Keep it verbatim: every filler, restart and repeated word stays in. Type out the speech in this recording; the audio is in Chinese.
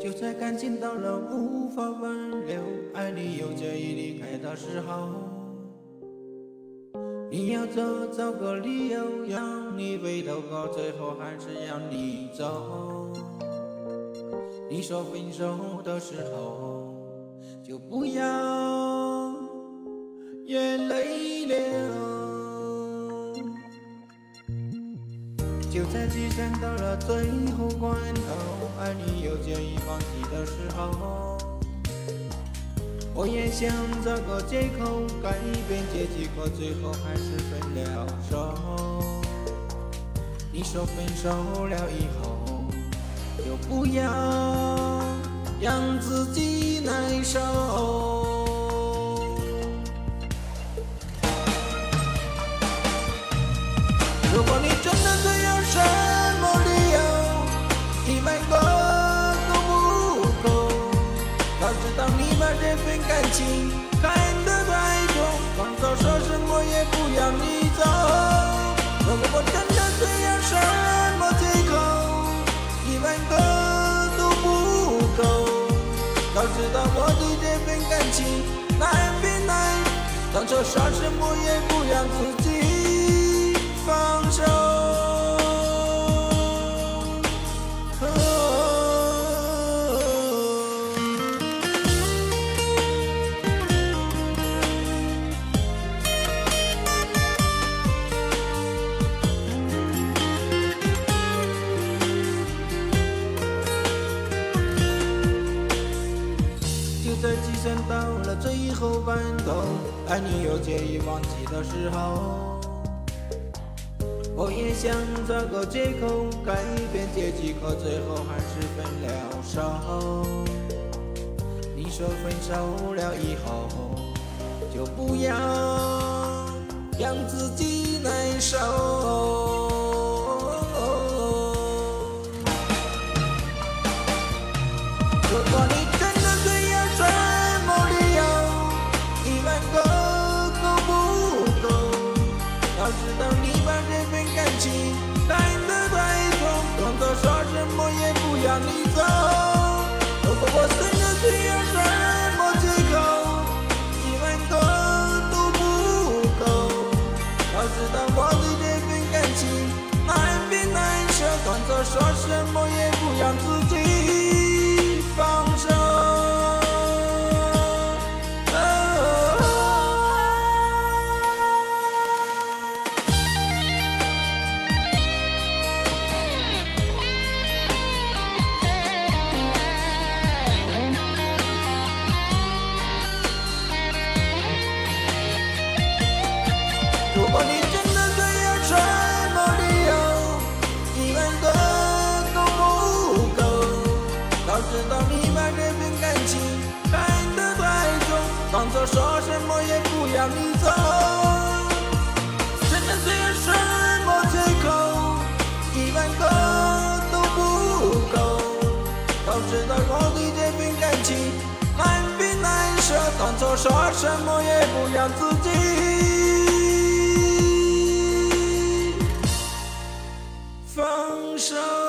就在感情到了无法挽留，爱你又介意离开的时候，你要走，找个理由让你回头过，最后还是要你走。你说分手的时候，就不要眼泪流。就在即将到了最后关头，爱你又介意放弃的时候，我也想找个借口改变结局，可最后还是分了手。你说分手了以后，就不要让自己难受。如果你真的这样，什么理由？一百个都不够。早知道你把这份感情看得太重，放手说什么也不要你走。如果我真的这样，什么借口？一百个都不够。早知道我对这份感情难分难舍，当初说什么也不让自己放手。就在计算到了最后关头，爱你又介意忘记的时候，我也想找个借口改变结局，可最后还是分了手。你说分手了以后，就不要让自己难受。如果你真的这样，什么理由？一万个都不够。早知道你把这份感情看得太重，装作说什么也不让你走。如果我真的这样，什么借口？一万个都不够。早知道我对这份感情难分难舍，装作说什么也不让自己放手。如果你真的这样，什么理由？一万个都不够。早知道你把这份感情看得太重，装作说什么也不让你走。真的这样，什么借口？一万个都不够。早知道我对这份感情难分难舍，当作说什么也不让自己放手。